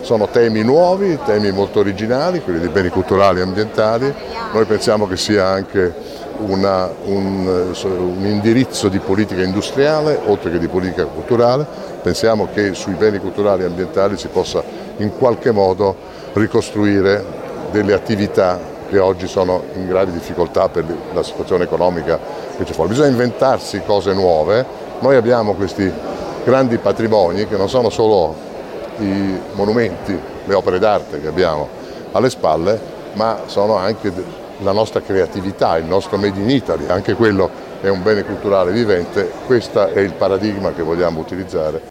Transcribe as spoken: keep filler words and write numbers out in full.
Sono temi nuovi, temi molto originali, quelli dei beni culturali e ambientali. Noi pensiamo che sia anche una, un, un indirizzo di politica industriale oltre che di politica culturale. Pensiamo che sui beni culturali e ambientali si possa in qualche modo ricostruire delle attività che oggi sono in gravi difficoltà per la situazione economica che c'è fuori. Bisogna inventarsi cose nuove. Noi abbiamo questi grandi patrimoni che non sono solo i monumenti, le opere d'arte che abbiamo alle spalle, ma sono anche la nostra creatività, il nostro Made in Italy, anche quello è un bene culturale vivente. Questo è il paradigma che vogliamo utilizzare.